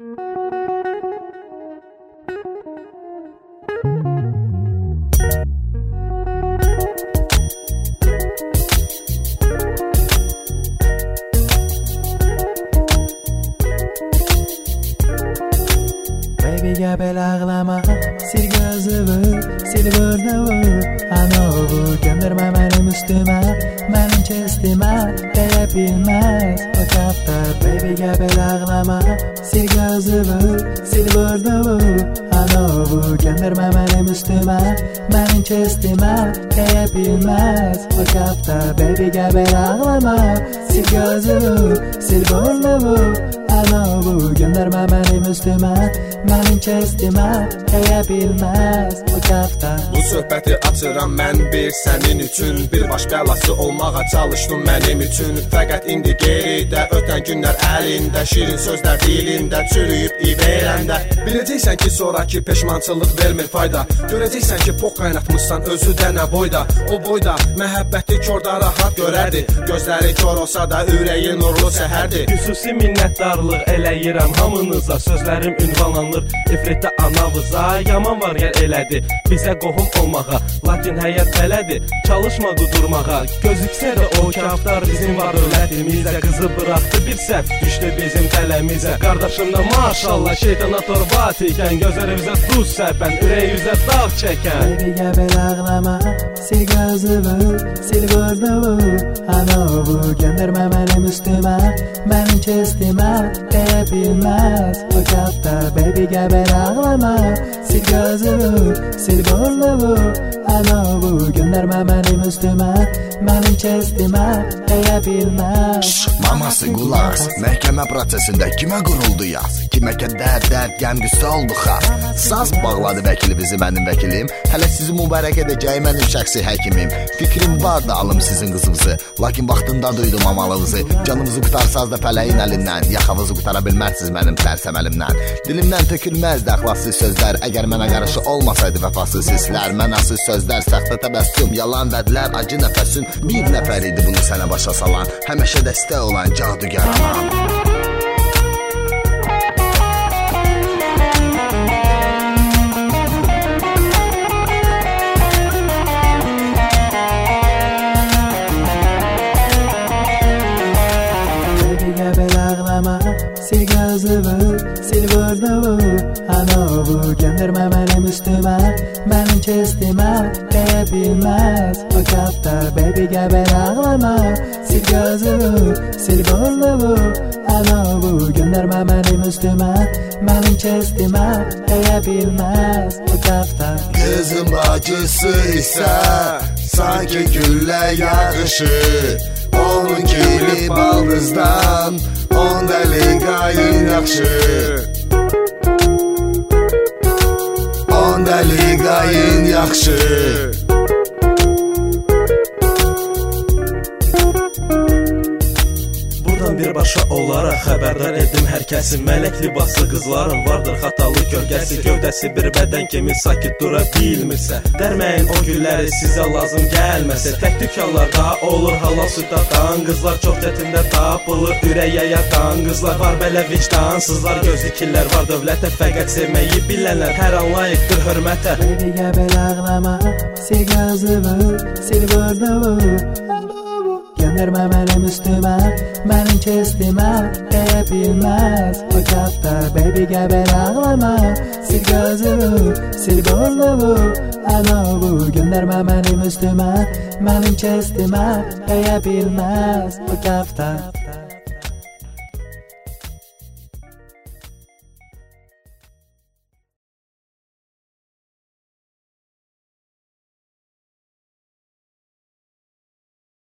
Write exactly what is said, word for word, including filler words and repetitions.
Baby gəbəl ağlama, sil gözümü, sil burnumu, anovu göndərmə mənim üstümə, mənim kestimə, deyə bilməz o kəfdə. Baby gəbəl ağlama, sil gözümü, sil burnumu, anovu göndərmə mənim üstümə, mənim kestimə, deyə bilməz o kəfdə. Baby gəbəl ağlama, sil gözümü, sil burnumu, anovu göndərmə mənim üstümə, mənim kestimə, deyə bilməz o kəfdə. Bu söhbəti açıram mən bir sənin üçün, bir baş bəlası olmağa çalışdım mənim üçün. Fəqət indi geridə ötən günlər əlində, şirin sözlər dilində çürüyüb iverəndə. Biləcəksən ki sonraki peşmançılıq vermir fayda, görəcəksən ki poq qaynatmışsan özü də nə boyda. O boyda məhəbbəti kördə rahat görərdi, gözləri kör olsa da ürəyi nurlu səhərdi. Xüsusi minnətdarlıq eləyirəm hamınıza, sözlərim ünvanlanır ifritə anavıza. Yaman var yer elədi bizə qohum olmağa, lakin həyat belədir, çalışma qudurmağa. Gözüksə də o kaftar bizim var ölətimizə, qızı bıraxdı bir səhv düşdü bizim tələmizə. Qardaşım da maşallah şeytana torbat ikən, gözlərimizə duz səpən, ürəyimizə dağ çəkən. Baby gəbəl ağlama, sil gözümü, sil burnumu, anovu göndərmə mənim üstümə, mənim kestimə, deyə bilməz o kəfdə. Baby gəbəl ağlama, sil gözümü, sil burnumu, anovu göndərmə mənim üstümə, mənim kestimə, deyə bilməz. Maması qulaq as, məhkəmə prosesində kimə quruldu yaz, kimə kədər, dərd, qəm, qüssə oldu xas. Saz bağladı vəkili bizi mənim vəkilim, hələ sizi mübarək edəcəyi mənim şəxsi həkimim. Fikrim var da alım sizin qızınızı, lakin vaxtında duydum amalınızı. Canınızı qutarsaz da fələyin əlindən, yaxavızı qutara bilmərsiniz mənim tərsəm əlimdən. Dilimdən tökülməzdi əxlassız sözlər, əgər mənə qarşı olmasaydı vəfasız hisslər. Mənasız sözlər, səxtə təbəssüm, yalan vədlər, acı nəfəsin bir nəfər idi bunu sənə başa salan, həməşə dəstək olan cadugar anam. Sil gözümü, sil burnumu, anovu göndərmə mənim üstümə, mənim kestimə, deyə bilməz o kəfdə. Baby gəbəl ağlama, sil gözümü, sil burnumu, anovu göndərmə mənim üstümə, mənim kestimə, deyə bilməz o kəfdə. Qızım acısı isə sanki güllə yağışı, onun kimi baldızdan on dəli qayın yaxşı, on dəli qayın yaxşı. Buradan birbaşa olaraq xəbərdar edim hər kəsin, mələk libaslı qızların vardır xatalı gölgəsi. Gövdəsi bir bədən kimi sakit dura bilmirsə, dərməyin o gülləri sizə lazım gəlməsə. Tək dükkanlarda olur halal süd atan qızlar, çox çətində tapılır ürəyə yatan qızlar. Var belə vicdansızlar, gözlüklər var dövlətə, fəqət sevməyi bilənlər hər an layiqdir hörmətə. Baby gəbəl ağlama, sil gözümü, sil burnumu, göndərmə mənim üstümə, mənim kestimə, deyə bilməz o kəfdə. Baby gəbəl ağlama, sil gözümü, sil burnumu, anovu göndərmə mənim üstümə, mənim kestimə, deyə bilməz o kəfdə.